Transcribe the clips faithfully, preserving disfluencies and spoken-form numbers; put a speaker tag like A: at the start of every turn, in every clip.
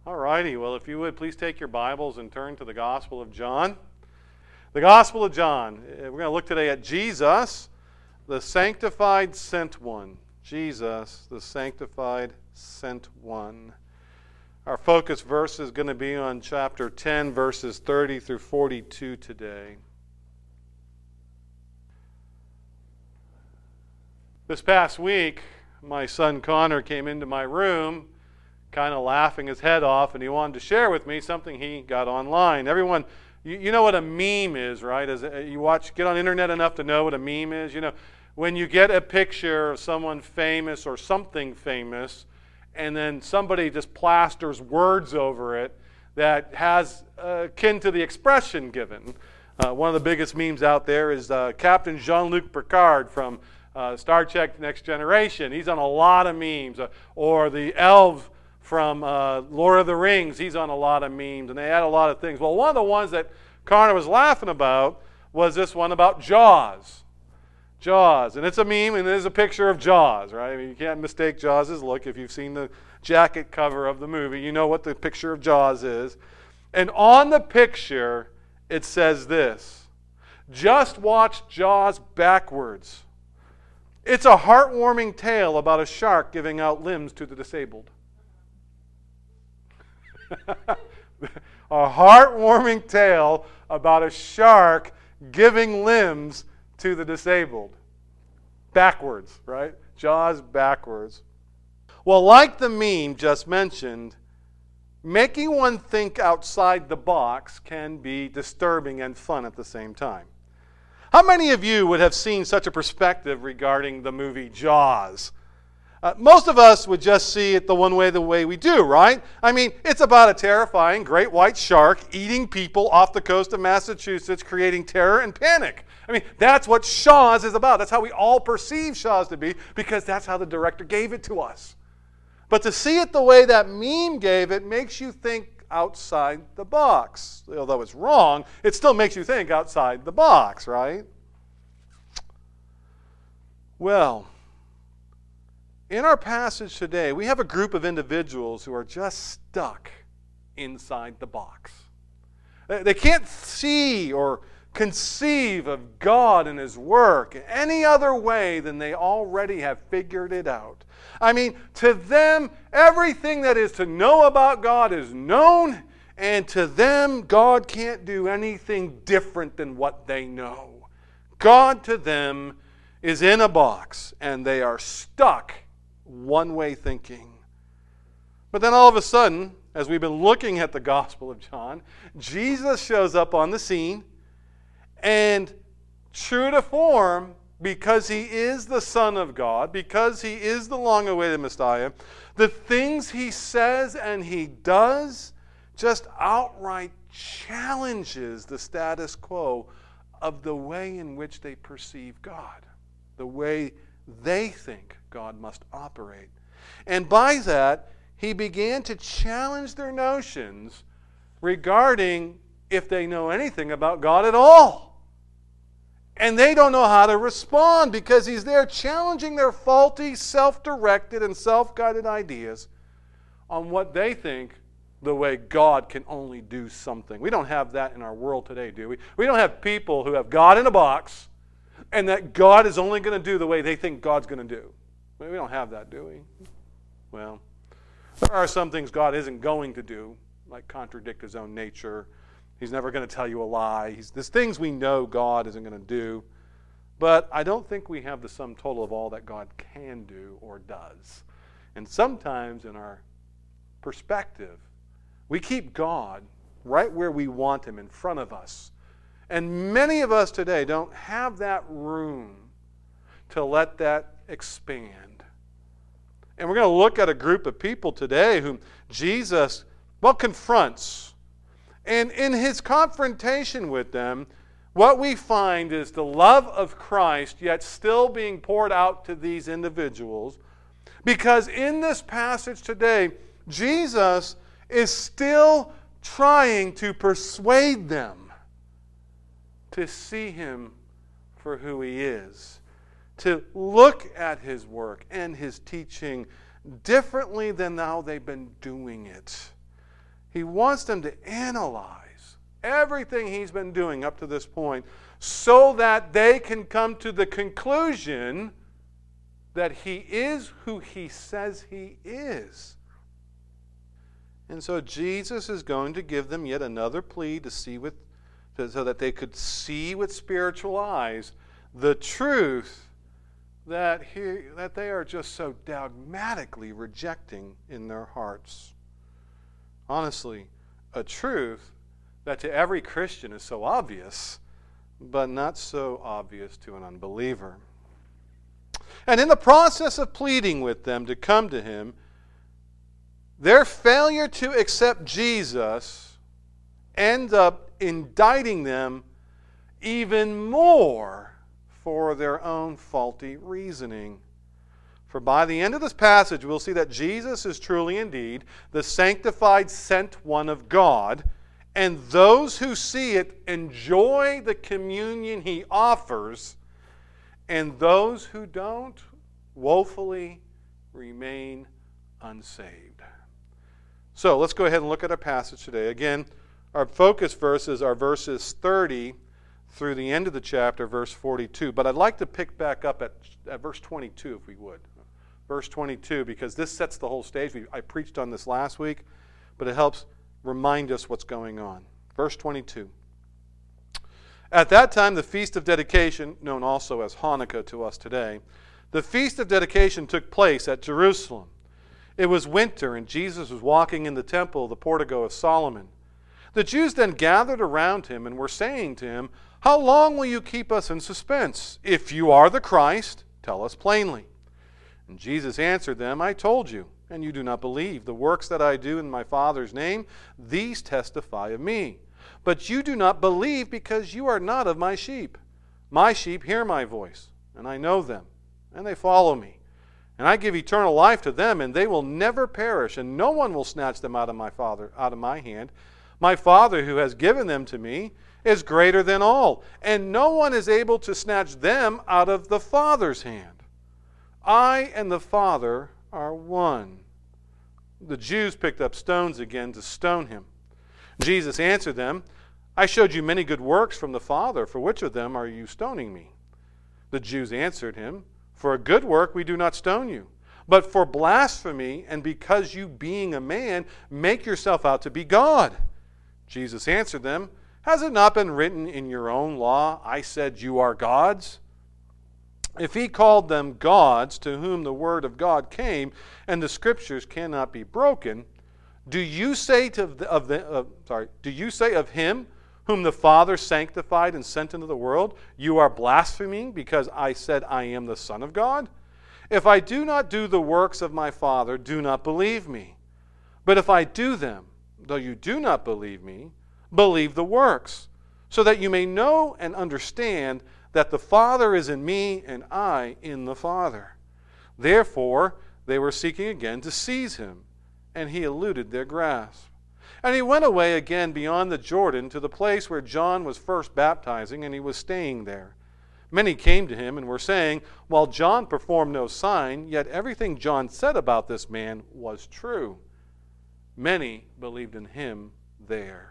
A: All righty. Well, if you would, please take your Bibles and turn to the Gospel of John. The Gospel of John. We're going to look today at Jesus, the sanctified sent one. Jesus, the sanctified sent one. Our focus verse is going to be on chapter ten, verses thirty through forty-two today. This past week, my son Connor came into my room kind of laughing his head off, and he wanted to share with me something he got online. Everyone, you, you know what a meme is, right? As a, you watch, get on internet enough to know what a meme is. You know, when you get a picture of someone famous or something famous, and then somebody just plasters words over it that has uh, akin to the expression given. Uh, one of the biggest memes out there is uh, Captain Jean-Luc Picard from uh, Star Trek Next Generation. He's on a lot of memes. Uh, or the elf from uh, Lord of the Rings, he's on a lot of memes, and they add a lot of things. Well, one of the ones that Connor was laughing about was this one about Jaws. Jaws. And it's a meme, and there's a picture of Jaws, right? I mean, you can't mistake Jaws' look. If you've seen the jacket cover of the movie, you know what the picture of Jaws is. And on the picture, it says this: just watch Jaws backwards. It's a heartwarming tale about a shark giving out limbs to the disabled. A heartwarming tale about a shark giving limbs to the disabled. Backwards, right? Jaws backwards. Well, like the meme just mentioned, making one think outside the box can be disturbing and fun at the same time. How many of you would have seen such a perspective regarding the movie Jaws? Uh, most of us would just see it the one way the way we do, right? I mean, it's about a terrifying great white shark eating people off the coast of Massachusetts, creating terror and panic. I mean, that's what Shaw's is about. That's how we all perceive Shaw's to be, because that's how the director gave it to us. But to see it the way that meme gave it makes you think outside the box. Although it's wrong, it still makes you think outside the box, right? Well, in our passage today, we have a group of individuals who are just stuck inside the box. They can't see or conceive of God and His work in any other way than they already have figured it out. I mean, to them, everything that is to know about God is known, and to them, God can't do anything different than what they know. God to them is in a box, and they are stuck one-way thinking. But then all of a sudden, as we've been looking at the Gospel of John, Jesus shows up on the scene, and true to form, because He is the Son of God, because He is the long-awaited Messiah, the things He says and He does just outright challenges the status quo of the way in which they perceive God, the way they think God must operate. And by that, He began to challenge their notions regarding if they know anything about God at all. And they don't know how to respond, because He's there challenging their faulty, self-directed, and self-guided ideas on what they think the way God can only do something. We don't have that in our world today, do we? We don't have people who have God in a box and that God is only going to do the way they think God's going to do. We don't have that, do we? Well, there are some things God isn't going to do, like contradict His own nature. He's never going to tell you a lie. He's, there's things we know God isn't going to do. But I don't think we have the sum total of all that God can do or does. And sometimes in our perspective, we keep God right where we want Him, in front of us. And many of us today don't have that room to let that expand. And we're going to look at a group of people today whom Jesus, well, confronts. And in His confrontation with them, what we find is the love of Christ yet still being poured out to these individuals. Because in this passage today, Jesus is still trying to persuade them to see Him for who He is, to look at His work and His teaching differently than how they've been doing it. He wants them to analyze everything he's been doing up to this point so that they can come to the conclusion that he is who he says he is. And so Jesus is going to give them yet another plea to see with, so that they could see with spiritual eyes the truth that he, that they are just so dogmatically rejecting in their hearts. Honestly, a truth that to every Christian is so obvious, but not so obvious to an unbeliever. And in the process of pleading with them to come to him, their failure to accept Jesus ends up indicting them even more for their own faulty reasoning. For by the end of this passage, we'll see that Jesus is truly indeed the sanctified sent one of God, and those who see it enjoy the communion he offers, and those who don't woefully remain unsaved. So let's go ahead and look at our passage today. Again, our focus verses are verses thirty through the end of the chapter, verse forty-two. But I'd like to pick back up at, at verse twenty-two, if we would. Verse twenty-two, because this sets the whole stage. We, I preached on this last week, but it helps remind us what's going on. Verse twenty-two. At that time, the Feast of Dedication, known also as Hanukkah to us today, the Feast of Dedication took place at Jerusalem. It was winter, and Jesus was walking in the temple, the portico of Solomon. The Jews then gathered around him and were saying to him, "How long will you keep us in suspense? If you are the Christ, tell us plainly." And Jesus answered them, "I told you, and you do not believe. The works that I do in my Father's name, these testify of me. But you do not believe because you are not of my sheep. My sheep hear my voice, and I know them, and they follow me. And I give eternal life to them, and they will never perish, and no one will snatch them out of my Father, out of my hand. My Father who has given them to me is greater than all, and no one is able to snatch them out of the Father's hand. I and the Father are one." The Jews picked up stones again to stone him. Jesus answered them, "I showed you many good works from the Father. For which of them are you stoning me?" The Jews answered him, "For a good work we do not stone you, but for blasphemy, and because you, being a man, make yourself out to be God." Jesus answered them, "Has it not been written in your own law, 'I said you are gods'? If he called them gods to whom the word of God came, and the scriptures cannot be broken, do you say to the, of the uh, sorry, do you say of him whom the Father sanctified and sent into the world, 'You are blaspheming because I said I am the Son of God'? If I do not do the works of my Father, do not believe me. But if I do them, though you do not believe me, believe the works, so that you may know and understand that the Father is in me and I in the Father." Therefore, they were seeking again to seize him, and he eluded their grasp. And he went away again beyond the Jordan to the place where John was first baptizing, and he was staying there. Many came to him and were saying, "While John performed no sign, yet everything John said about this man was true." Many believed in him there.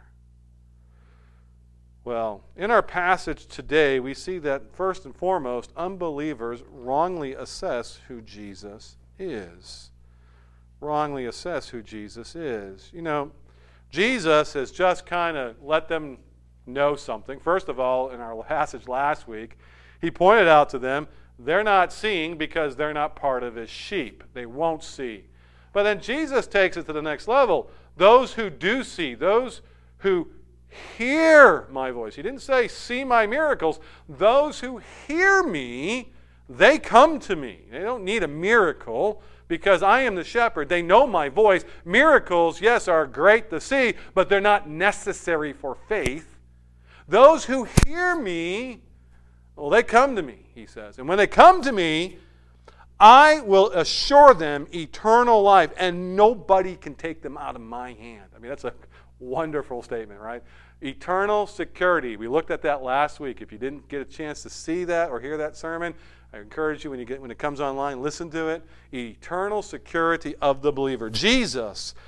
A: Well, in our passage today, we see that first and foremost, unbelievers wrongly assess who Jesus is. Wrongly assess who Jesus is. You know, Jesus has just kind of let them know something. First of all, in our passage last week, he pointed out to them, they're not seeing because they're not part of his sheep. They won't see. But then Jesus takes it to the next level. Those who do see, those who hear my voice. He didn't say, see my miracles. Those who hear me, they come to me. They don't need a miracle because I am the shepherd. They know my voice. Miracles, yes, are great to see, but they're not necessary for faith. Those who hear me, well, they come to me, he says. And when they come to me, I will assure them eternal life, and nobody can take them out of my hand. I mean, that's a wonderful statement, right? Eternal security. We looked at that last week. If you didn't get a chance to see that or hear that sermon, I encourage you when you get when it comes online, listen to it. Eternal security of the believer. Jesus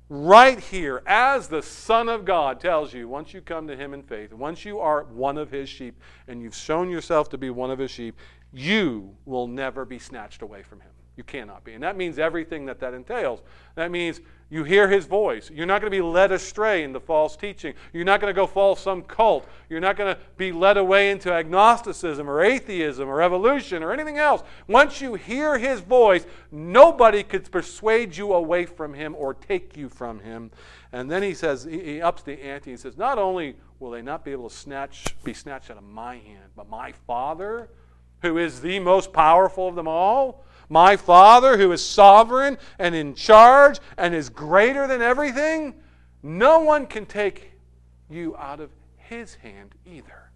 A: right here, as the Son of God tells you, once you come to Him in faith, once you are one of His sheep, and you've shown yourself to be one of His sheep, you will never be snatched away from Him. You cannot be. And that means everything that that entails. That means you hear His voice. You're not going to be led astray into false teaching. You're not going to go follow some cult. You're not going to be led away into agnosticism or atheism or evolution or anything else. Once you hear His voice, nobody could persuade you away from Him or take you from Him. And then he says, he, he ups the ante. He says, not only will they not be able to snatch, be snatched out of my hand, but my Father, who is the most powerful of them all, my Father who is sovereign and in charge and is greater than everything, no one can take you out of His hand either.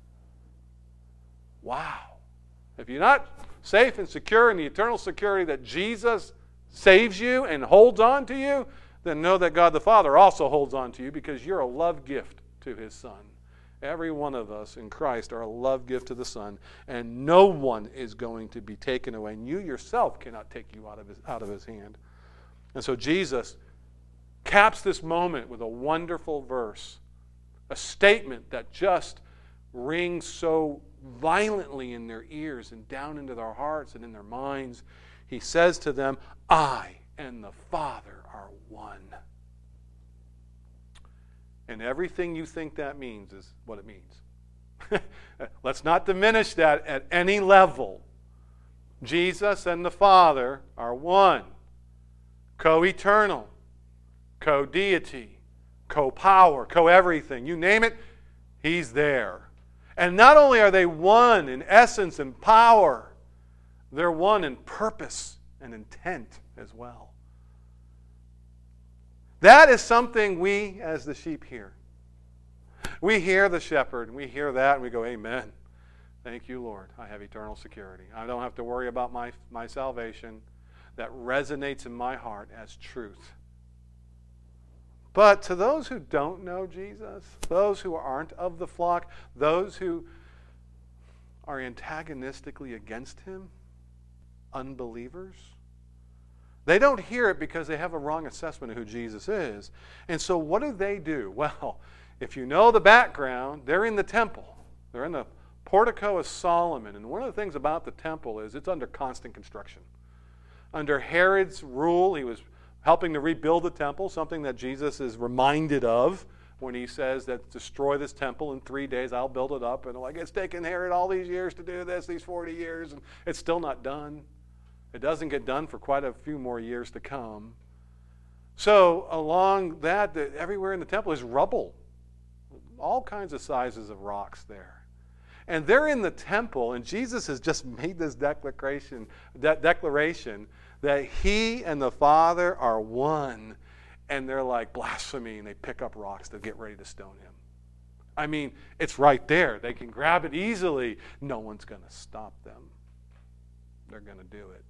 A: Wow. If you're not safe and secure in the eternal security that Jesus saves you and holds on to you, then know that God the Father also holds on to you, because you're a love gift to His Son. Every one of us in Christ are a love gift to the Son, and no one is going to be taken away. And you yourself cannot take you out of his, out of his hand. And so Jesus caps this moment with a wonderful verse, a statement that just rings so violently in their ears and down into their hearts and in their minds. He says to them, I and the Father are one. And everything you think that means is what it means. Let's not diminish that at any level. Jesus and the Father are one. Co-eternal. Co-deity. Co-power. Co-everything. You name it, He's there. And not only are they one in essence and power, they're one in purpose and intent as well. That is something we, as the sheep, hear. We hear the shepherd, and we hear that, and we go, amen. Thank you, Lord. I have eternal security. I don't have to worry about my, my salvation. That resonates in my heart as truth. But to those who don't know Jesus, those who aren't of the flock, those who are antagonistically against Him, unbelievers, they don't hear it because they have a wrong assessment of who Jesus is. And so what do they do? Well, if you know the background, they're in the temple. They're in the portico of Solomon. And one of the things about the temple is it's under constant construction. Under Herod's rule, he was helping to rebuild the temple, something that Jesus is reminded of when he says that destroy this temple in three days, I'll build it up. And like, it's taken Herod all these years to do this, these forty years, and it's still not done. It doesn't get done for quite a few more years to come. So along that, the, everywhere in the temple is rubble. All kinds of sizes of rocks there. And they're in the temple, and Jesus has just made this declaration, de- declaration that He and the Father are one. And they're like, blasphemy, and they pick up rocks to get ready to stone Him. I mean, it's right there. They can grab it easily. No one's going to stop them. They're going to do it.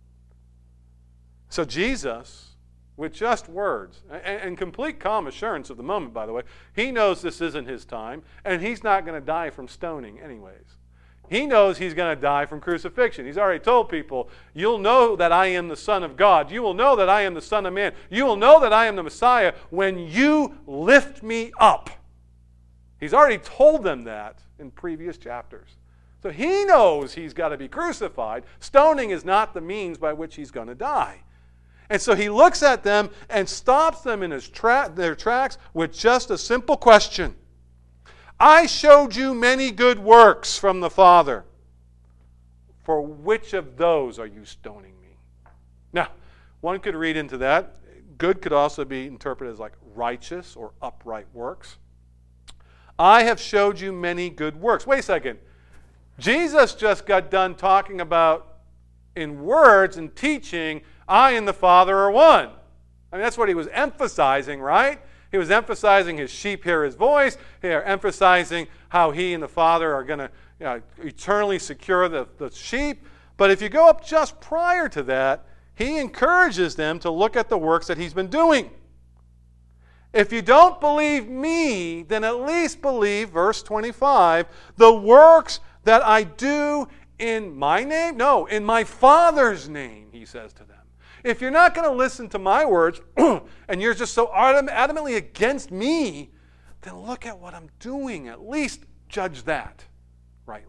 A: So Jesus, with just words, and, and complete calm assurance of the moment, by the way, He knows this isn't His time, and He's not going to die from stoning anyways. He knows He's going to die from crucifixion. He's already told people, you'll know that I am the Son of God. You will know that I am the Son of Man. You will know that I am the Messiah when you lift me up. He's already told them that in previous chapters. So He knows He's got to be crucified. Stoning is not the means by which He's going to die. And so He looks at them and stops them in his tra- their tracks with just a simple question. I showed you many good works from the Father. For which of those are you stoning me? Now, one could read into that. Good could also be interpreted as like righteous or upright works. I have showed you many good works. Wait a second. Jesus just got done talking about, in words and teaching, I and the Father are one. I mean, that's what He was emphasizing, right? He was emphasizing His sheep hear His voice. Here, emphasizing how He and the Father are going to you know, eternally secure the, the sheep. But if you go up just prior to that, He encourages them to look at the works that He's been doing. If you don't believe me, then at least believe, verse twenty-five, the works that I do in my name? No, in my Father's name, He says to them. If you're not going to listen to my words and you're just so adamantly against me, then look at what I'm doing. At least judge that rightly.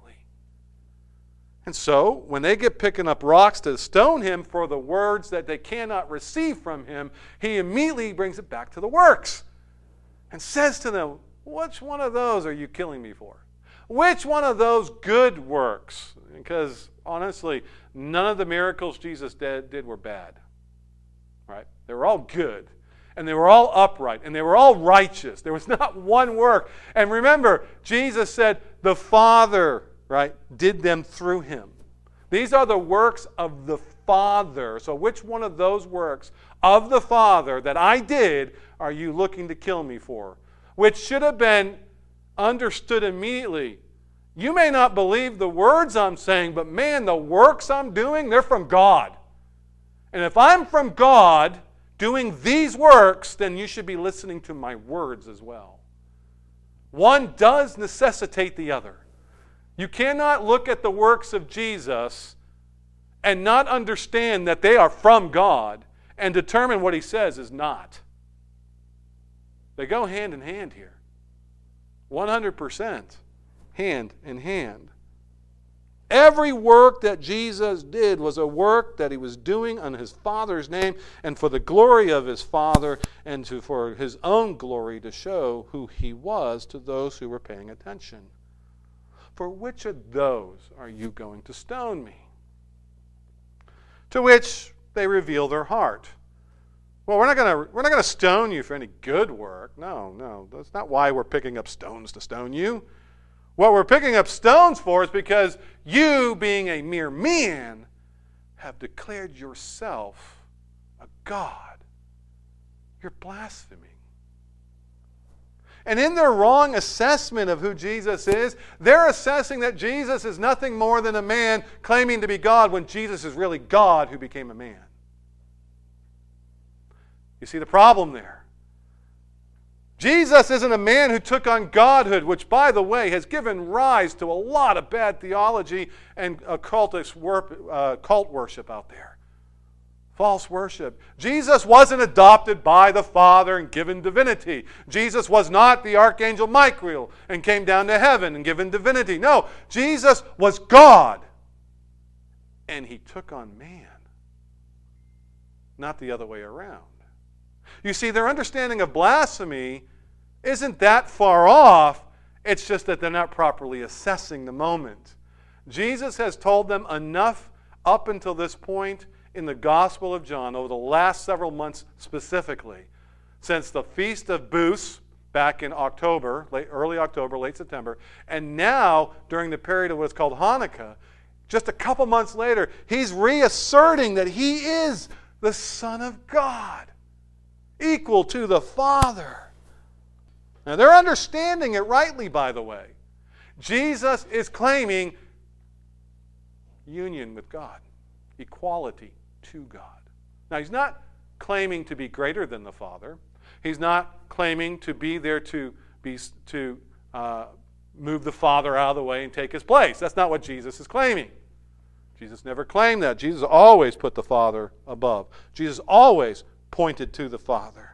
A: And so, when they get picking up rocks to stone him for the words that they cannot receive from him, he immediately brings it back to the works and says to them, which one of those are you killing me for? Which one of those good works? Because, honestly, none of the miracles Jesus did, did were bad. Right? They were all good. And they were all upright. And they were all righteous. There was not one work. And remember, Jesus said, the Father, right, did them through him. These are the works of the Father. So which one of those works of the Father that I did are you looking to kill me for? Which should have been understood immediately. You may not believe the words I'm saying, but man, the works I'm doing, they're from God. And if I'm from God doing these works, then you should be listening to my words as well. One does necessitate the other. You cannot look at the works of Jesus and not understand that they are from God and determine what he says is not. They go hand in hand here. one hundred percent hand in hand. Every work that Jesus did was a work that he was doing on his Father's name and for the glory of his Father and to, for his own glory to show who he was to those who were paying attention. For which of those are you going to stone me? To which they reveal their heart. Well, we're not going to we're not going to stone you for any good work. No, no, that's not why we're picking up stones to stone you. What we're picking up stones for is because you, being a mere man, have declared yourself a God. You're blaspheming. And in their wrong assessment of who Jesus is, they're assessing that Jesus is nothing more than a man claiming to be God when Jesus is really God who became a man. You see the problem there? Jesus isn't a man who took on godhood, which, by the way, has given rise to a lot of bad theology and occultist worp, uh, cult worship out there. False worship. Jesus wasn't adopted by the Father and given divinity. Jesus was not the archangel Michael and came down to heaven and given divinity. No, Jesus was God. And he took on man. Not the other way around. You see, their understanding of blasphemy isn't that far off. It's just that they're not properly assessing the moment. Jesus has told them enough up until this point in the Gospel of John, over the last several months specifically, since the Feast of Booths back in October, late, early October, late September, and now during the period of what's called Hanukkah, just a couple months later, he's reasserting that he is the Son of God, equal to the Father. Now, they're understanding it rightly, by the way. Jesus is claiming union with God, equality to God. Now, he's not claiming to be greater than the Father. He's not claiming to be there to be to uh, move the Father out of the way and take his place. That's not what Jesus is claiming. Jesus never claimed that. Jesus always put the Father above. Jesus always pointed to the Father.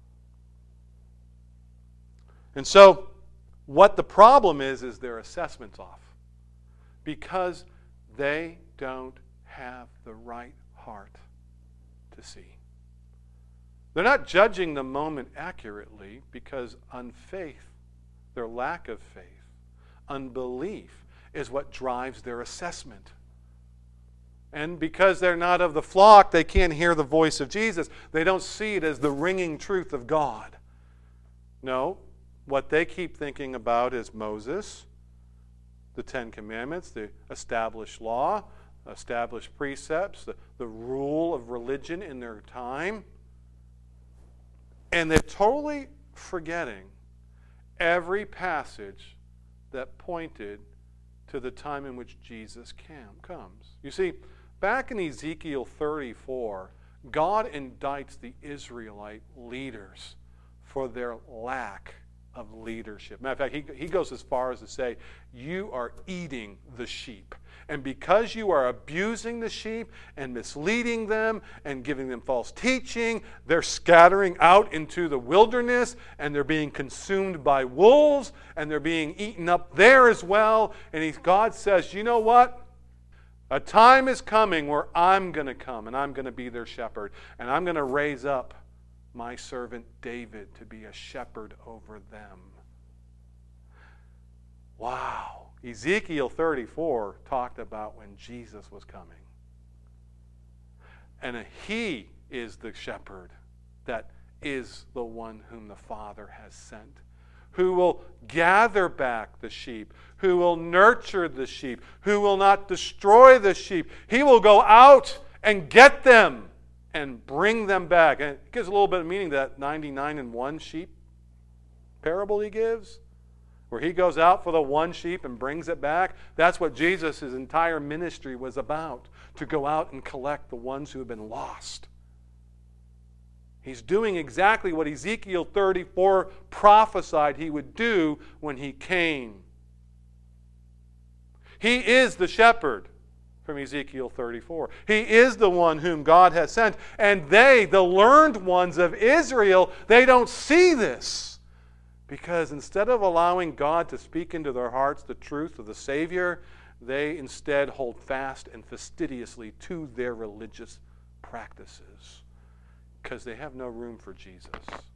A: And so, what the problem is, is their assessment's off. Because they don't have the right heart to see. They're not judging the moment accurately because unfaith, their lack of faith, unbelief is what drives their assessment. And because they're not of the flock, they can't hear the voice of Jesus. They don't see it as the ringing truth of God. No. What they keep thinking about is Moses, the Ten Commandments, the established law, established precepts, the, the rule of religion in their time. And they're totally forgetting every passage that pointed to the time in which Jesus cam, comes. You see, back in Ezekiel thirty-four, God indicts the Israelite leaders for their lack of leadership. Matter of fact, he, he goes as far as to say, you are eating the sheep. And because you are abusing the sheep and misleading them and giving them false teaching, they're scattering out into the wilderness and they're being consumed by wolves and they're being eaten up there as well. And he, God says, you know what? A time is coming where I'm going to come and I'm going to be their shepherd. And I'm going to raise up my servant David to be a shepherd over them. Wow. Ezekiel thirty-four talked about when Jesus was coming. And he is the shepherd that is the one whom the Father has sent, who will gather back the sheep, who will nurture the sheep, who will not destroy the sheep. He will go out and get them and bring them back. And it gives a little bit of meaning to that ninety-nine and one sheep parable he gives, where he goes out for the one sheep and brings it back. That's what Jesus' entire ministry was about, to go out and collect the ones who have been lost. He's doing exactly what Ezekiel thirty-four prophesied he would do when he came. He is the shepherd from Ezekiel thirty-four. He is the one whom God has sent. And they, the learned ones of Israel, they don't see this. Because instead of allowing God to speak into their hearts the truth of the Savior, they instead hold fast and fastidiously to their religious practices. Because they have no room for Jesus.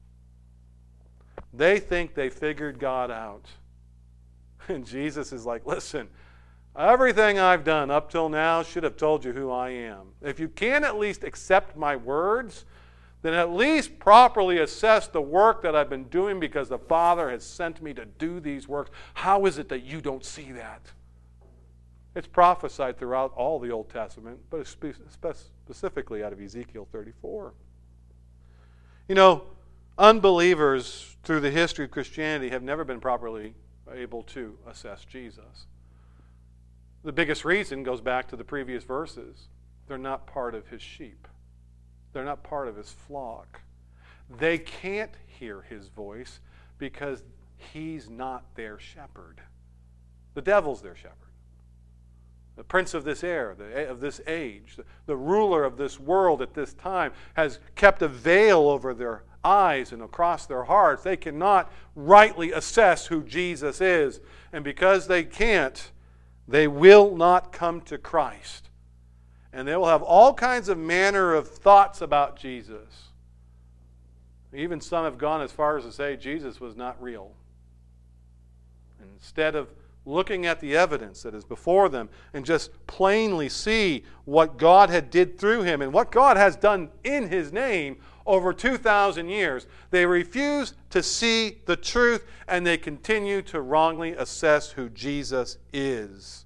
A: They think they figured God out. And Jesus is like, listen, everything I've done up till now should have told you who I am. If you can at least accept my words, then at least properly assess the work that I've been doing because the Father has sent me to do these works. How is it that you don't see that? It's prophesied throughout all the Old Testament, but specifically out of Ezekiel thirty-four. You know, unbelievers through the history of Christianity have never been properly able to assess Jesus. The biggest reason goes back to the previous verses. They're not part of his sheep. They're not part of his flock. They can't hear his voice because he's not their shepherd. The devil's their shepherd. The prince of this air, the, of this age, the, the ruler of this world at this time has kept a veil over their eyes and across their hearts. They cannot rightly assess who Jesus is. And because they can't, they will not come to Christ. And they will have all kinds of manner of thoughts about Jesus. Even some have gone as far as to say Jesus was not real. And instead of looking at the evidence that is before them and just plainly see what God had did through him and what God has done in his name over two thousand years, they refuse to see the truth and they continue to wrongly assess who Jesus is.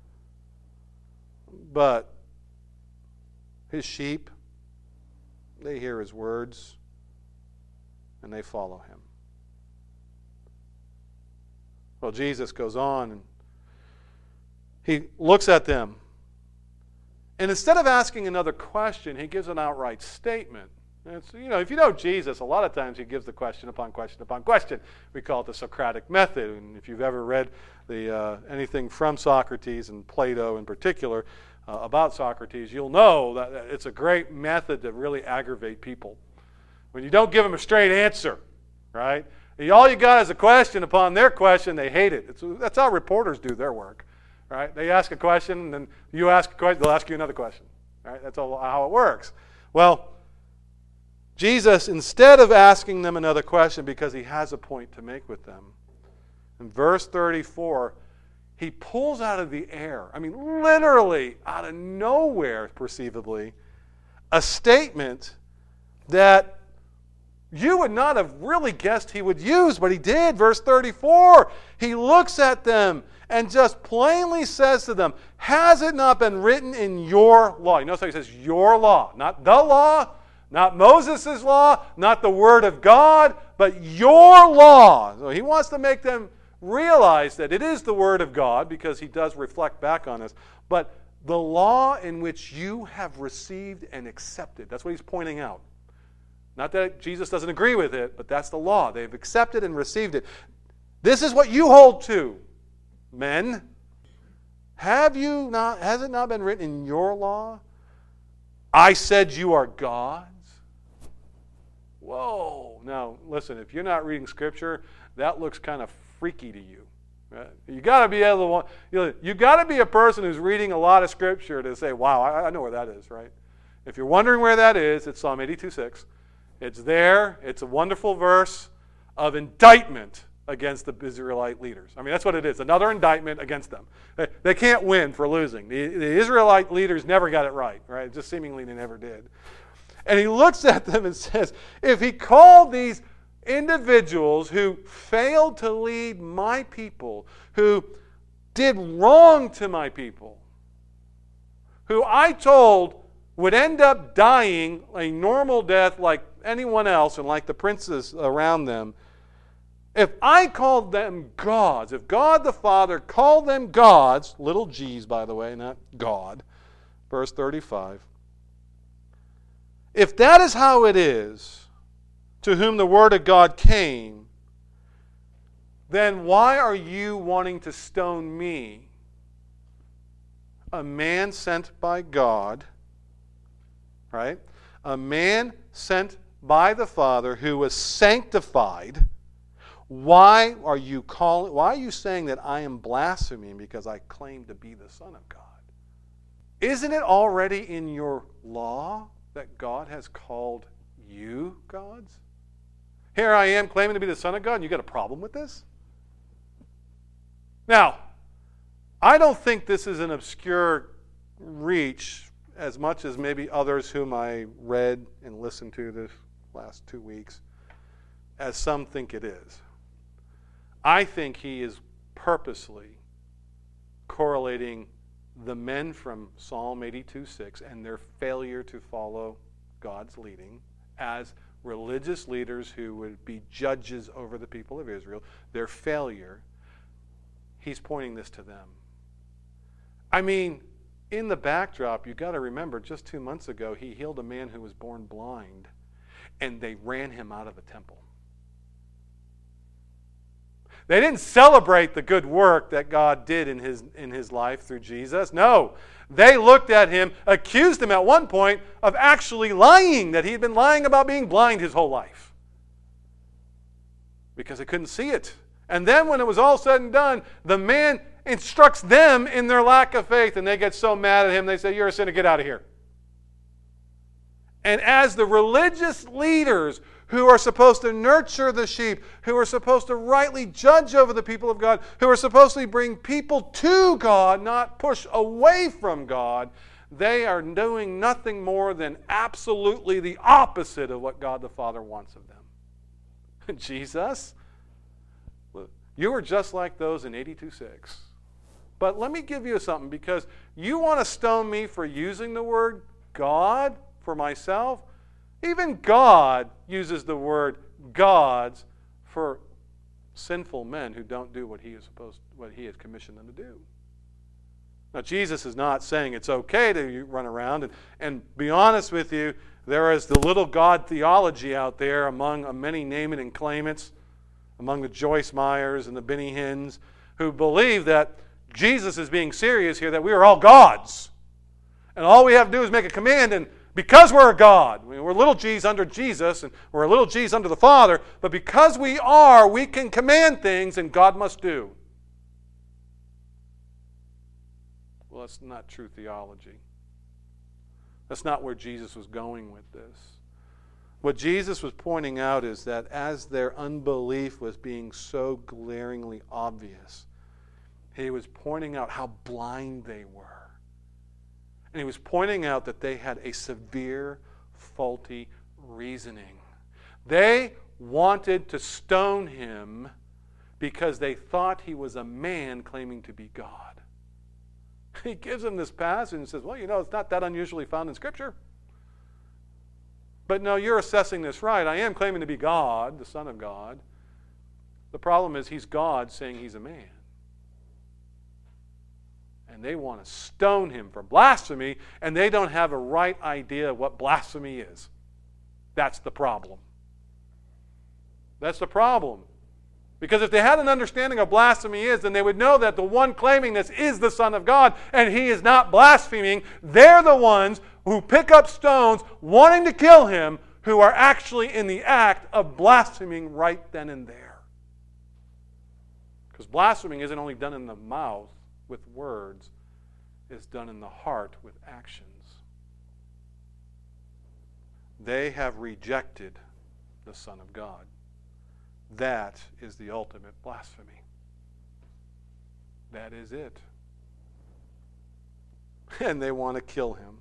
A: But his sheep, they hear his words and they follow him. Well, Jesus goes on and he looks at them. And instead of asking another question, he gives an outright statement. And it's, you know, if you know Jesus, a lot of times he gives the question upon question upon question. We call it the Socratic method. And if you've ever read the uh, anything from Socrates and Plato in particular, Uh, about Socrates, you'll know that it's a great method to really aggravate people. When you don't give them a straight answer, right? And all you got is a question upon their question, they hate it. It's, that's how reporters do their work, right? They ask a question, and then you ask a question, they'll ask you another question, right? That's all, how it works. Well, Jesus, instead of asking them another question because he has a point to make with them, in verse thirty-four, he pulls out of the air, I mean literally out of nowhere perceivably, a statement that you would not have really guessed he would use, but he did. Verse thirty-four, he looks at them and just plainly says to them, has it not been written in your law? You notice how he says your law, not the law, not Moses' law, not the word of God, but your law. So he wants to make them realize that it is the Word of God because he does reflect back on us, but the law in which you have received and accepted. That's what he's pointing out. Not that Jesus doesn't agree with it, but that's the law. They've accepted and received it. This is what you hold to, men. Have you not, has it not been written in your law? I said you are gods. Whoa. Now, listen, if you're not reading Scripture, that looks kind of freaky to you. Right? You got to be able to, you know, you got to be a person who's reading a lot of Scripture to say, wow, I, I know where that is, right? If you're wondering where that is, it's Psalm eighty-two six. It's there. It's a wonderful verse of indictment against the Israelite leaders. I mean, that's what it is. Another indictment against them. They, they can't win for losing. The, the Israelite leaders never got it right, right? Just seemingly they never did. And he looks at them and says, if he called these individuals who failed to lead my people, who did wrong to my people, who I told would end up dying a normal death like anyone else and like the princes around them, if I called them gods, if God the Father called them gods, little g's by the way, not God, verse thirty-five, if that is how it is to whom the word of God came, then why are you wanting to stone me, a man sent by God, right? A man sent by the Father who was sanctified. Why are you calling, why are you saying that I am blaspheming because I claim to be the Son of God? Isn't it already in your law that God has called you gods? Here I am claiming to be the Son of God, and you got a problem with this? Now, I don't think this is an obscure reach as much as maybe others whom I read and listened to this last two weeks, as some think it is. I think he is purposely correlating the men from Psalm eighty-two six and their failure to follow God's leading as religious leaders who would be judges over the people of Israel, their failure. He's pointing this to them. I mean, in the backdrop, you've got to remember, just two months ago, he healed a man who was born blind, and they ran him out of the temple. They didn't celebrate the good work that God did in his, in his life through Jesus. No, they looked at him, accused him at one point of actually lying, that he had been lying about being blind his whole life because they couldn't see it. And then when it was all said and done, the man instructs them in their lack of faith, and they get so mad at him, they say, you're a sinner, get out of here. And as the religious leaders who are supposed to nurture the sheep, who are supposed to rightly judge over the people of God, who are supposed to bring people to God, not push away from God, they are doing nothing more than absolutely the opposite of what God the Father wants of them. Jesus, you were just like those in eighty-two six. But let me give you something, because you want to stone me for using the word God for myself. Even God uses the word gods for sinful men who don't do what he is supposed, what he has commissioned them to do. Now, Jesus is not saying it's okay to run around, and, and be honest with you, there is the little God theology out there among many name it and claim it's, among the Joyce Meyers and the Benny Hinns, who believe that Jesus is being serious here, that we are all gods. And all we have to do is make a command, and because we're a God, we're little g's under Jesus, and we're little g's under the Father, but because we are, we can command things, and God must do. Well, that's not true theology. That's not where Jesus was going with this. What Jesus was pointing out is that as their unbelief was being so glaringly obvious, he was pointing out how blind they were. And he was pointing out that they had a severe, faulty reasoning. They wanted to stone him because they thought he was a man claiming to be God. He gives them this passage and says, well, you know, it's not that unusually found in Scripture. But no, you're assessing this right. I am claiming to be God, the Son of God. The problem is he's God saying he's a man. And they want to stone him for blasphemy, and they don't have a right idea of what blasphemy is. That's the problem. That's the problem. Because if they had an understanding of blasphemy is, then they would know that the one claiming this is the Son of God, and he is not blaspheming. They're the ones who pick up stones wanting to kill him, who are actually in the act of blaspheming right then and there. Because blaspheming isn't only done in the mouth with words, it's done in the heart with actions. They have rejected the Son of God. That is the ultimate blasphemy. That is it. And they want to kill him.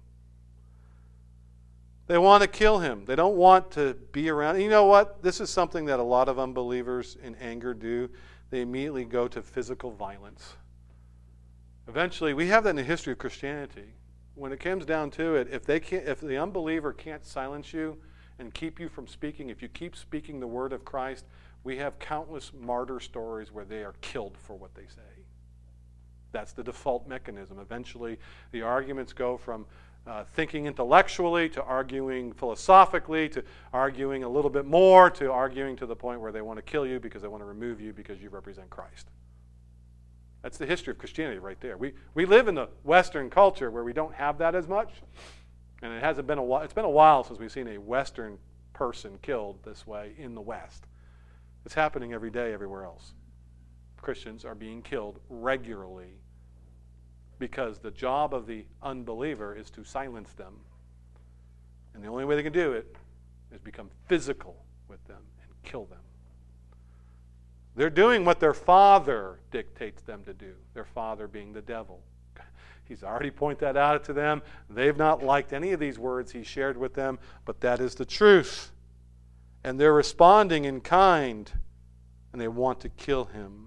A: They want to kill him. They don't want to be around. You know what? This is something that a lot of unbelievers in anger do. They immediately go to physical violence. Eventually, we have that in the history of Christianity. When it comes down to it, if they can't, if the unbeliever can't silence you and keep you from speaking, if you keep speaking the word of Christ, we have countless martyr stories where they are killed for what they say. That's the default mechanism. Eventually, the arguments go from uh, thinking intellectually to arguing philosophically to arguing a little bit more to arguing to the point where they want to kill you because they want to remove you because you represent Christ. That's the history of Christianity right there. We we live in the Western culture where we don't have that as much, and it hasn't been a while. It's been a while since we've seen a Western person killed this way in the West. It's happening every day everywhere else. Christians are being killed regularly because the job of the unbeliever is to silence them. And the only way they can do it is become physical with them and kill them. They're doing what their father dictates them to do, their father being the devil. He's already pointed that out to them. They've not liked any of these words he shared with them, but that is the truth. And they're responding in kind, and they want to kill him.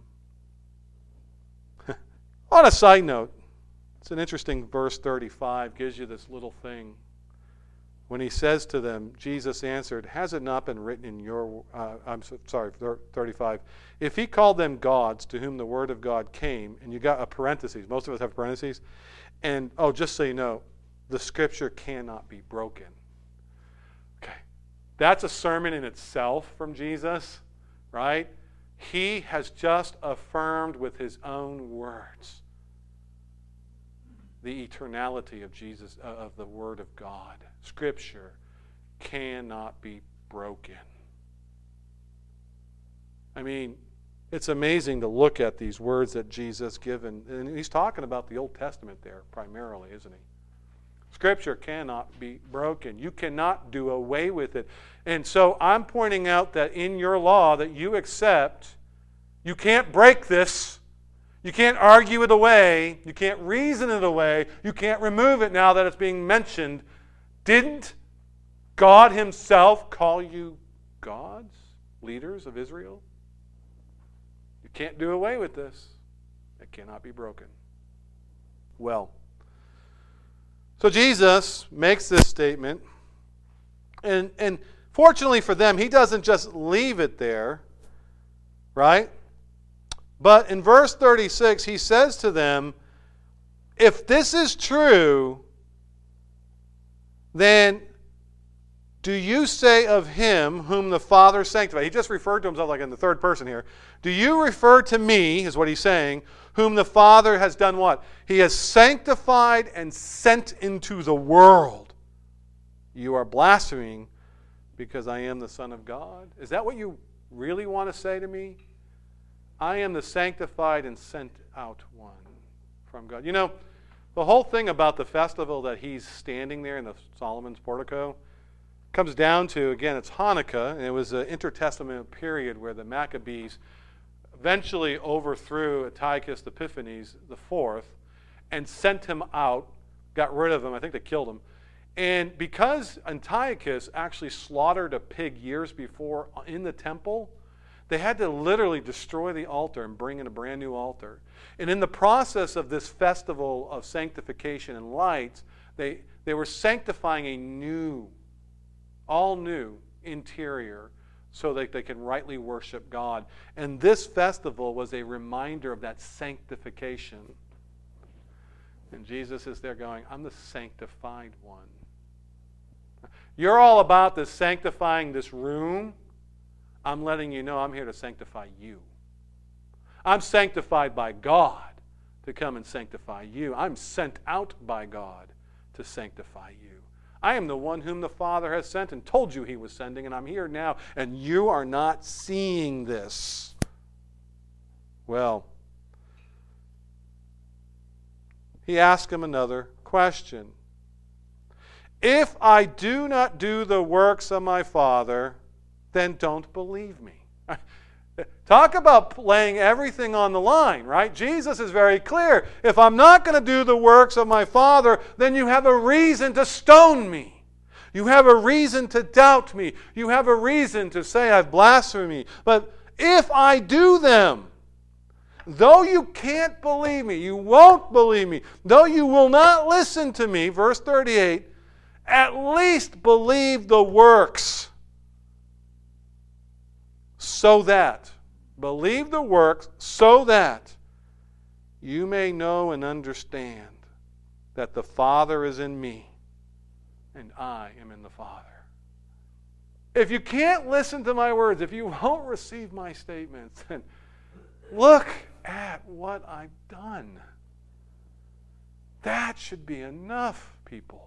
A: On a side note, it's an interesting verse thirty-five, gives you this little thing. When he says to them, Jesus answered, has it not been written in your, uh, I'm so, sorry, thirty-five, if he called them gods to whom the word of God came, and you got a parentheses, most of us have parentheses, and, oh, just so you know, the scripture cannot be broken. Okay, that's a sermon in itself from Jesus, right? He has just affirmed with his own words the eternality of Jesus, uh, of the Word of God. Scripture cannot be broken. I mean, it's amazing to look at these words that Jesus given, and he's talking about the Old Testament there primarily, isn't he? Scripture cannot be broken. You cannot do away with it. And so I'm pointing out that in your law that you accept, you can't break this. You can't argue it away. You can't reason it away. You can't remove it now that it's being mentioned. Didn't God himself call you gods, leaders of Israel? You can't do away with this. It cannot be broken. Well, so Jesus makes this statement, and, and fortunately for them, he doesn't just leave it there, right? But in verse thirty-six, he says to them, if this is true, then do you say of him whom the Father sanctified? He just referred to himself like in the third person here. Do you refer to me, is what he's saying, whom the Father has done what? He has sanctified and sent into the world. You are blaspheming because I am the Son of God. Is that what you really want to say to me? I am the sanctified and sent out one from God. You know, the whole thing about the festival that he's standing there in the Solomon's portico comes down to, again, it's Hanukkah, and it was an intertestamental period where the Maccabees eventually overthrew Antiochus Epiphanes the fourth and sent him out, got rid of him. I think they killed him. And because Antiochus actually slaughtered a pig years before in the temple, they had to literally destroy the altar and bring in a brand new altar. And in the process of this festival of sanctification and lights, they, they were sanctifying a new, all new interior so that they can rightly worship God. And this festival was a reminder of that sanctification. And Jesus is there going, I'm the sanctified one. You're all about this sanctifying this room. I'm letting you know I'm here to sanctify you. I'm sanctified by God to come and sanctify you. I'm sent out by God to sanctify you. I am the one whom the Father has sent and told you he was sending, and I'm here now, and you are not seeing this. Well, he asked him another question. If I do not do the works of my Father, then don't believe me. Talk about laying everything on the line, right? Jesus is very clear. If I'm not going to do the works of my Father, then you have a reason to stone me. You have a reason to doubt me. You have a reason to say I've blasphemed. But if I do them, though you can't believe me, you won't believe me, though you will not listen to me, verse thirty-eight, at least believe the works. So that, believe the works, so that you may know and understand that the Father is in me and I am in the Father. If you can't listen to my words, if you won't receive my statements, then look at what I've done. That should be enough, people.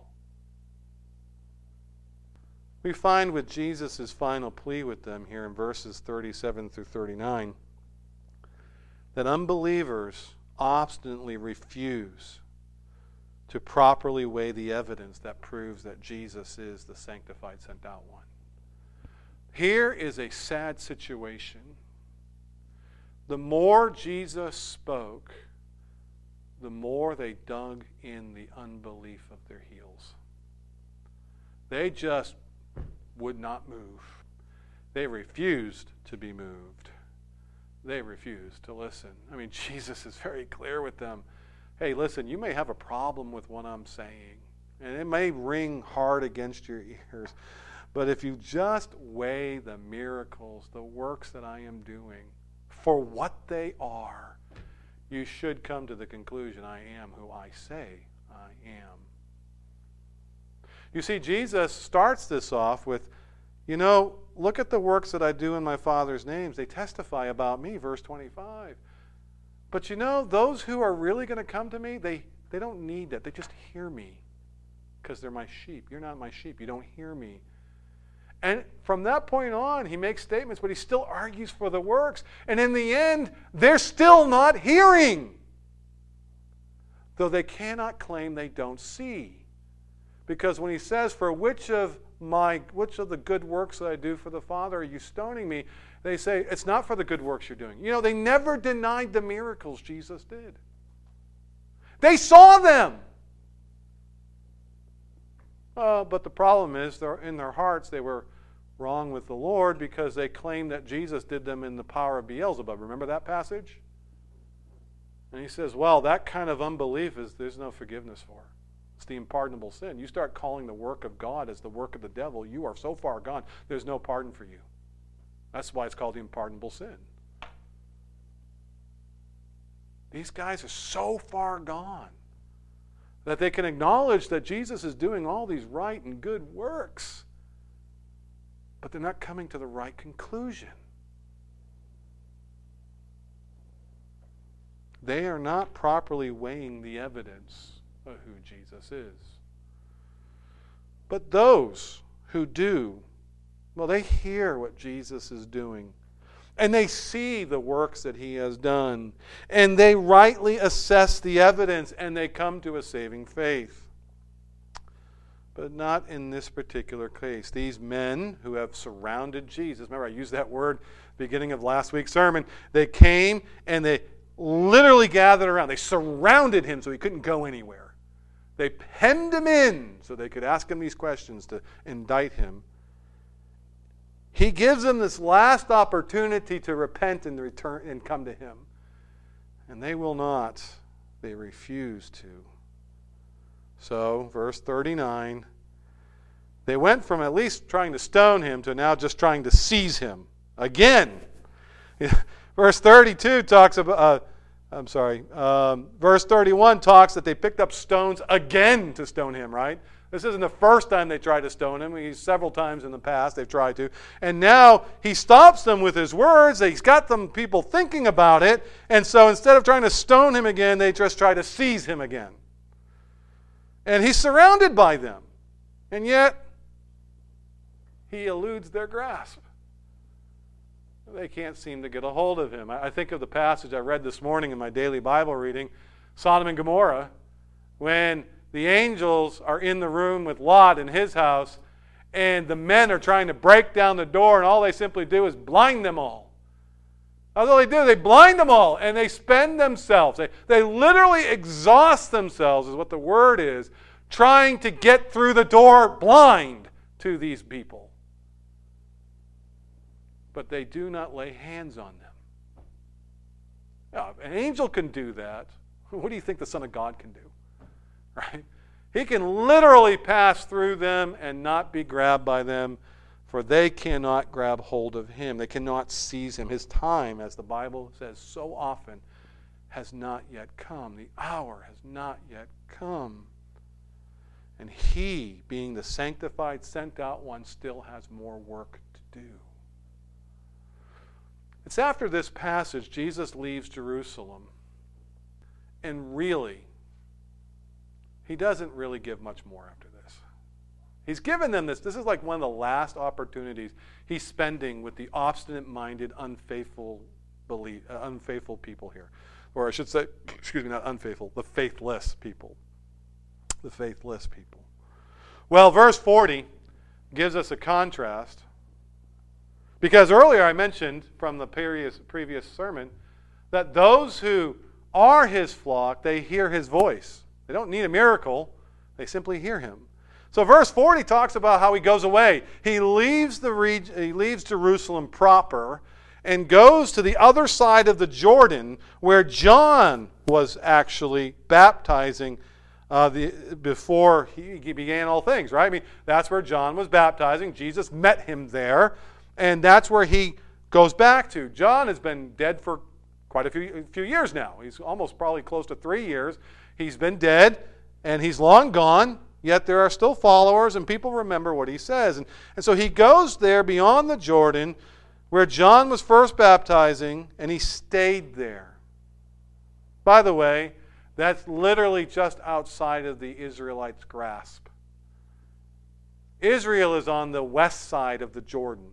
A: We find with Jesus' final plea with them here in verses thirty-seven through thirty-nine that unbelievers obstinately refuse to properly weigh the evidence that proves that Jesus is the sanctified, sent out one. Here is a sad situation. The more Jesus spoke, the more they dug in the unbelief of their heels. They just would not move. They refused to be moved. They refused to listen. I mean, Jesus is very clear with them. Hey, listen, you may have a problem with what I'm saying, and it may ring hard against your ears, but if you just weigh the miracles, the works that I am doing, for what they are, you should come to the conclusion, I am who I say I am. You see, Jesus starts this off with, you know, look at the works that I do in my Father's names. They testify about me, verse twenty-five. But you know, those who are really going to come to me, they, they don't need that. They just hear me because they're my sheep. You're not my sheep. You don't hear me. And from that point on, he makes statements, but he still argues for the works. And in the end, they're still not hearing, though they cannot claim they don't see. Because when he says, for which of my which of the good works that I do for the Father are you stoning me? They say, it's not for the good works you're doing. You know, they never denied the miracles Jesus did. They saw them. Uh, but the problem is, in their hearts, they were wrong with the Lord because they claimed that Jesus did them in the power of Beelzebub. Remember that passage? And he says, well, that kind of unbelief is there's no forgiveness for. It's the unpardonable sin. You start calling the work of God as the work of the devil, you are so far gone, there's no pardon for you. That's why it's called the unpardonable sin. These guys are so far gone that they can acknowledge that Jesus is doing all these right and good works, but they're not coming to the right conclusion. They are not properly weighing the evidence of who Jesus is. But those who do, well, they hear what Jesus is doing, and they see the works that he has done, and they rightly assess the evidence, and they come to a saving faith. But not in this particular case. These men who have surrounded Jesus, remember I used that word beginning of last week's sermon, they came and they literally gathered around. They surrounded him so he couldn't go anywhere. They penned him in so they could ask him these questions to indict him. He gives them this last opportunity to repent and return and come to him. And they will not. They refuse to. So, verse thirty-nine, they went from at least trying to stone him to now just trying to seize him. Again. Verse thirty-two talks about, uh, I'm sorry, um, verse thirty-one talks that they picked up stones again to stone him, right? This isn't the first time they tried to stone him. He's several times in the past they've tried to. And now he stops them with his words. He's got them people thinking about it. And so instead of trying to stone him again, they just try to seize him again. And he's surrounded by them. And yet, he eludes their grasp. They can't seem to get a hold of him. I think of the passage I read this morning in my daily Bible reading, Sodom and Gomorrah, when the angels are in the room with Lot in his house, and the men are trying to break down the door, and all they simply do is blind them all. That's all they do. They blind them all, and they spend themselves. They, they literally exhaust themselves, is what the word is, trying to get through the door blind to these people. But they do not lay hands on them. Now, if an angel can do that, what do you think the Son of God can do? Right? He can literally pass through them and not be grabbed by them, for they cannot grab hold of him. They cannot seize him. His time, as the Bible says so often, has not yet come. The hour has not yet come. And he, being the sanctified, sent out one, still has more work to do. It's after this passage Jesus leaves Jerusalem, and really, he doesn't really give much more after this. He's given them this. This is like one of the last opportunities he's spending with the obstinate-minded, unfaithful, believe, uh, unfaithful people here. Or I should say, excuse me, not unfaithful, the faithless people. The faithless people. Well, verse forty gives us a contrast. Because earlier I mentioned from the previous, previous sermon that those who are his flock, they hear his voice. They don't need a miracle. They simply hear him. So verse forty talks about how he goes away. He leaves the reg- he leaves Jerusalem proper and goes to the other side of the Jordan where John was actually baptizing uh, the, before he, he began all things, right? I mean, that's where John was baptizing. Jesus met him there, and that's where he goes back to. John has been dead for quite a few, a few years now. He's almost probably close to three years. He's been dead, and he's long gone, yet there are still followers, and people remember what he says. And, and so he goes there beyond the Jordan, where John was first baptizing, and he stayed there. By the way, that's literally just outside of the Israelites' grasp. Israel is on the west side of the Jordan.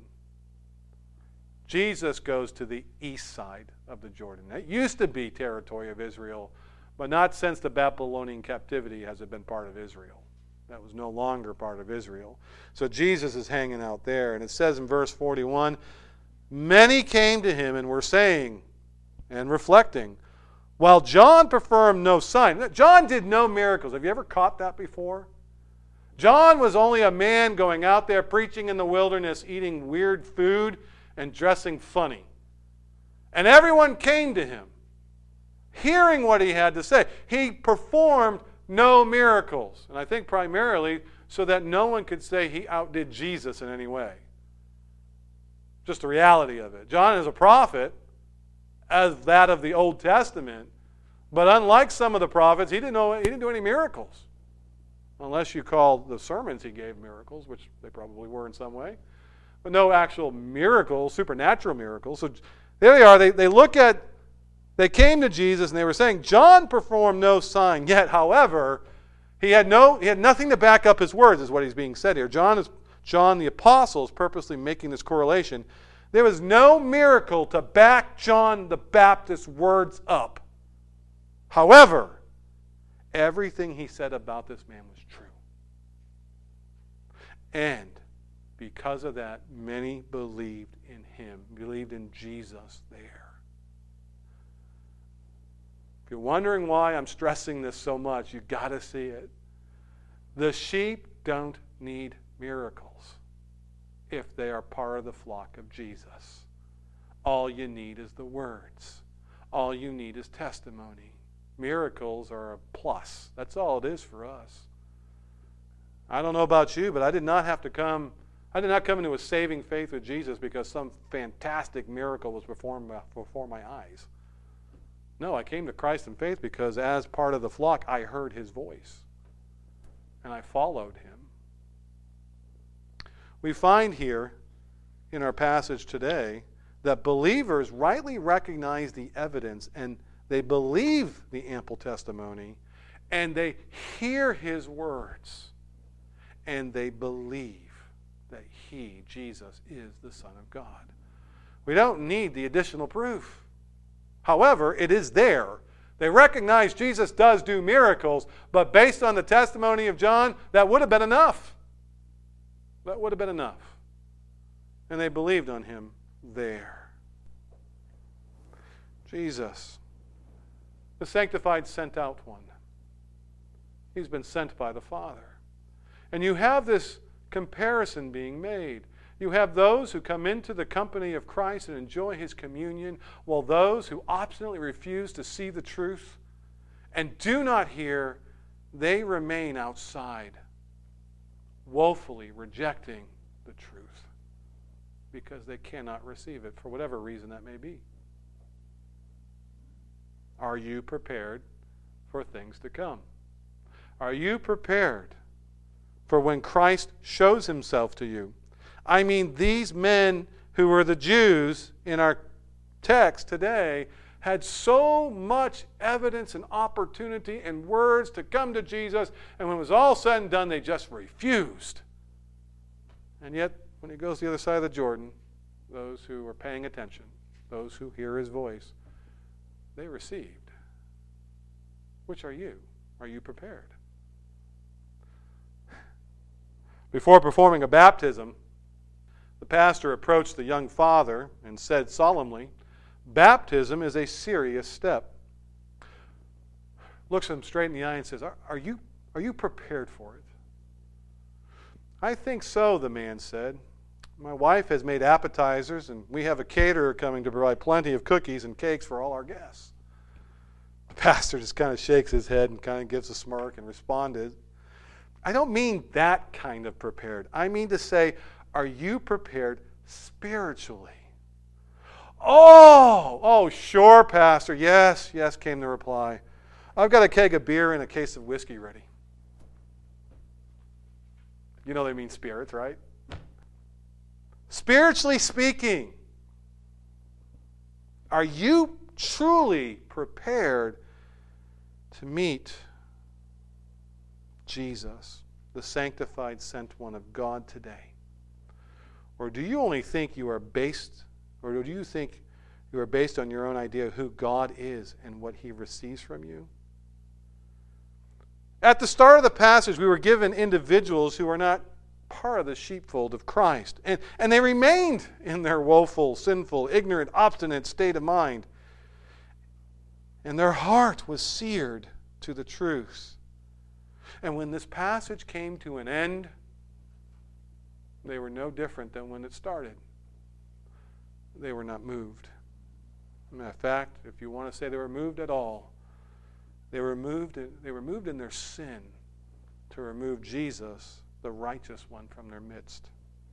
A: Jesus goes to the east side of the Jordan. It used to be territory of Israel, but not since the Babylonian captivity has it been part of Israel. That was no longer part of Israel. So Jesus is hanging out there. And it says in verse forty-one, many came to him and were saying and reflecting, while John performed no sign. John did no miracles. Have you ever caught that before? John was only a man going out there preaching in the wilderness, eating weird food and dressing funny. And everyone came to him, hearing what he had to say. He performed no miracles. And I think primarily so that no one could say he outdid Jesus in any way. Just the reality of it. John is a prophet, as that of the Old Testament, but unlike some of the prophets, he didn't know he didn't do any miracles. Unless you call the sermons he gave miracles, which they probably were in some way. But no actual miracles, supernatural miracles. So there they are. They, they look at, they came to Jesus and they were saying, John performed no sign. Yet, however, he had no, he had nothing to back up his words, is what he's being said here. John is John the Apostle is purposely making this correlation. There was no miracle to back John the Baptist's words up. However, everything he said about this man was true. And because of that, many believed in him, believed in Jesus there. If you're wondering why I'm stressing this so much, you've got to see it. The sheep don't need miracles if they are part of the flock of Jesus. All you need is the words. All you need is testimony. Miracles are a plus. That's all it is for us. I don't know about you, but I did not have to come, I did not come into a saving faith with Jesus because some fantastic miracle was performed before my eyes. No, I came to Christ in faith because as part of the flock, I heard his voice. and I followed him. We find here in our passage today that believers rightly recognize the evidence and they believe the ample testimony and they hear his words and they believe that he, Jesus, is the Son of God. We don't need the additional proof. However, it is there. They recognize Jesus does do miracles, but based on the testimony of John, that would have been enough. That would have been enough. And they believed on him there. Jesus, the sanctified sent out one. He's been sent by the Father. And you have this comparison being made. You have those who come into the company of Christ and enjoy his communion, while those who obstinately refuse to see the truth and do not hear, they remain outside, woefully rejecting the truth because they cannot receive it for whatever reason that may be. Are you prepared for things to come? Are you prepared for when Christ shows himself to you? I mean, these men who were the Jews in our text today had so much evidence and opportunity and words to come to Jesus, and when it was all said and done, they just refused. And yet, when he goes to the other side of the Jordan, those who are paying attention, those who hear his voice, they received. Which are you? Are you prepared? Before performing a baptism, the pastor approached the young father and said solemnly, "Baptism is a serious step." Looks him straight in the eye and says, are, are you, are you prepared for it? "I think so," the man said. "My wife has made appetizers, and we have a caterer coming to provide plenty of cookies and cakes for all our guests." The pastor just kind of shakes his head and kind of gives a smirk and responded, "I don't mean that kind of prepared. I mean to say, are you prepared spiritually?" Oh, oh, sure, Pastor. Yes, yes, came the reply. "I've got a keg of beer and a case of whiskey ready." You know they mean spirits, right? Spiritually speaking, are you truly prepared to meet Jesus, the sanctified sent one of God today? Or do you only think you are based, or do you think you are based on your own idea of who God is and what he receives from you? At the start of the passage, we were given individuals who are not part of the sheepfold of Christ. And, and they remained in their woeful, sinful, ignorant, obstinate state of mind. And their heart was seared to the truth. And when this passage came to an end, they were no different than when it started. They were not moved. As a matter of fact, if you want to say they were moved at all, they were moved in, they were moved in their sin to remove Jesus, the righteous one, from their midst.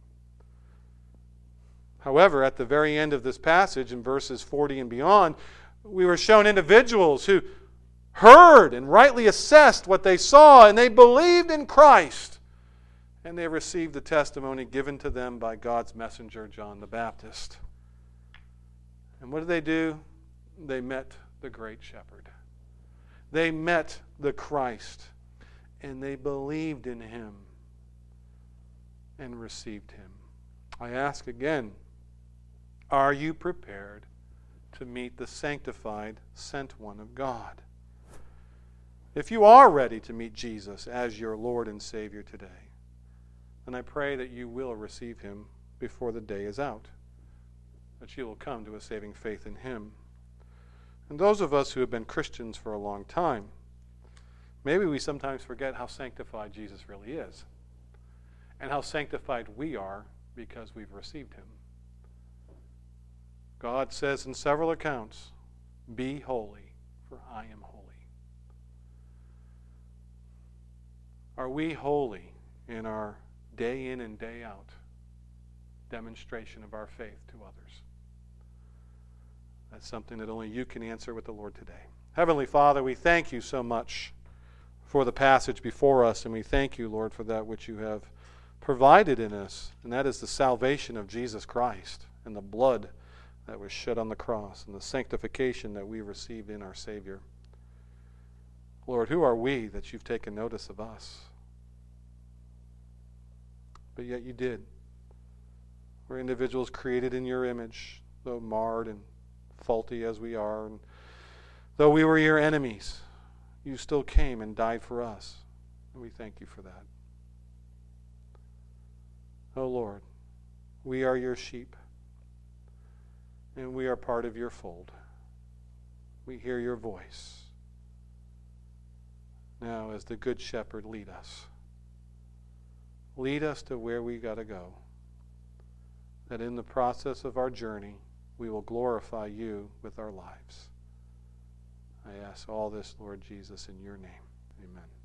A: However, at the very end of this passage, in verses forty and beyond, we were shown individuals who heard and rightly assessed what they saw, and they believed in Christ. And they received the testimony given to them by God's messenger, John the Baptist. And what did they do? They met the great shepherd. They met the Christ. And they believed in him and received him. I ask again, are you prepared to meet the sanctified sent one of God? If you are ready to meet Jesus as your Lord and Savior today, then I pray that you will receive him before the day is out, that you will come to a saving faith in him. And those of us who have been Christians for a long time, maybe we sometimes forget how sanctified Jesus really is and how sanctified we are because we've received him. God says in several accounts, "Be holy, for I am holy." Are we holy in our day in and day out demonstration of our faith to others? That's something that only you can answer with the Lord today. Heavenly Father, we thank you so much for the passage before us, and we thank you, Lord, for that which you have provided in us, and that is the salvation of Jesus Christ and the blood that was shed on the cross and the sanctification that we received in our Savior. Lord, who are we that you've taken notice of us? But yet you did. We're individuals created in your image, though marred and faulty as we are, and though we were your enemies, you still came and died for us, and we thank you for that. Oh Lord, we are your sheep, and we are part of your fold. We hear your voice. Now, as the Good Shepherd, lead us. Lead us to where we got to go, that in the process of our journey, we will glorify you with our lives. I ask all this, Lord Jesus, in your name. Amen.